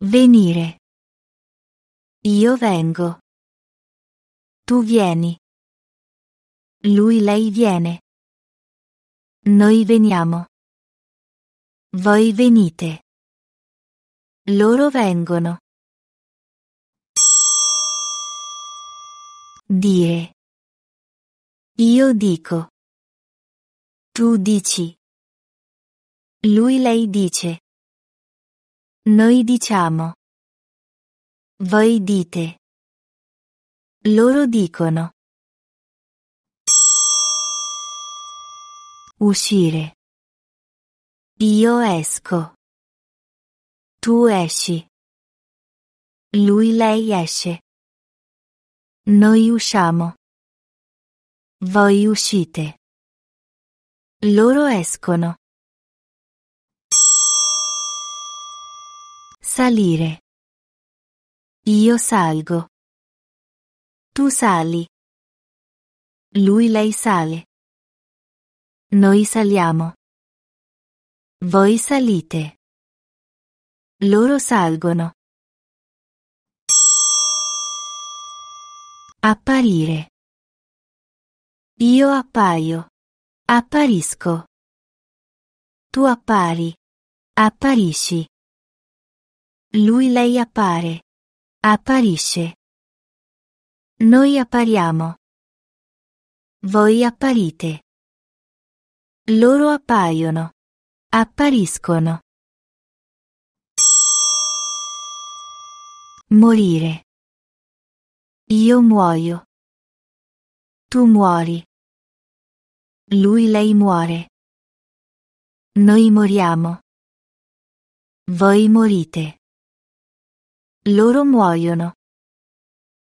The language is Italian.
Venire. Io vengo. Tu vieni. Lui, lei viene. Noi veniamo. Voi venite. Loro vengono. Dire. Io dico. Tu dici. Lui, lei dice. Noi diciamo. Voi dite. Loro dicono. Uscire. Io esco. Tu esci. Lui, lei esce. Noi usciamo. Voi uscite. Loro escono. Salire. Io salgo. Tu sali. Lui, lei sale. Noi saliamo. Voi salite. Loro salgono. Apparire. Io appaio. Apparisco. Tu appari. Apparisci. Lui, lei appare. Apparisce. Noi appariamo. Voi apparite. Loro appaiono. Appariscono. Morire. Io muoio. Tu muori. Lui, lei muore. Noi moriamo. Voi morite. Loro muoiono.